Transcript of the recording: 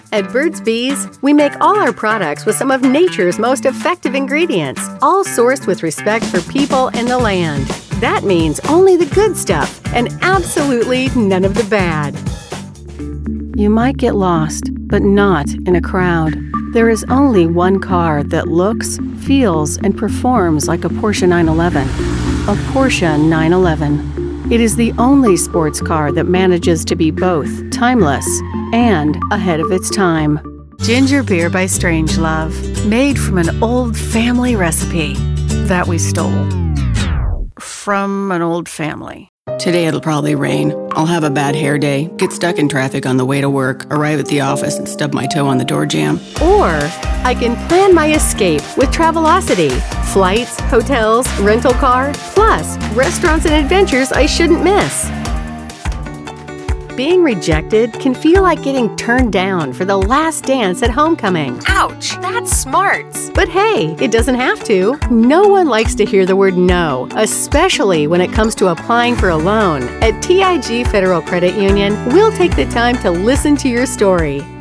At Burt's Bees, we make all our products with some of nature's most effective ingredients, all sourced with respect for people and the land. That means only the good stuff and absolutely none of the bad. You might get lost, but not in a crowd. There is only one car that looks, feels, and performs like a Porsche 911. A Porsche 911. It is the only sports car that manages to be both timeless and ahead of its time. Ginger beer by Strangelove, made from an old family recipe that we stole from an old family. Today it'll probably rain. I'll have a bad hair day, get stuck in traffic on the way to work, arrive at the office and stub my toe on the door jamb. Or I can plan my escape with Travelocity. Flights, hotels, rental car, plus restaurants and adventures I shouldn't miss. Being rejected can feel like getting turned down for the last dance at homecoming. Ouch, that's smarts. But hey, it doesn't have to. No one likes to hear the word no, especially when it comes to applying for a loan. At TIG Federal Credit Union, we'll take the time to listen to your story.